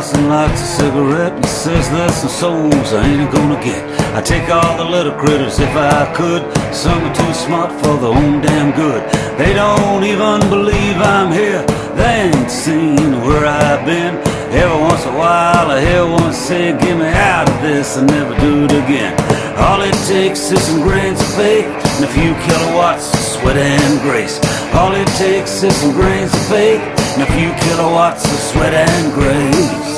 house and lights a cigarette and says there's some souls I ain't gonna get. I take all the little critters if I could. Some are too smart for their own damn good. They don't even believe I'm here. They ain't seen where I've been. Every once in a while I hear one say, get me out of this and never do it again. All it takes is some grains of faith and a few kilowatts of sweat and grace. All it takes is some grains of faith and a few kilowatts of sweat and grace.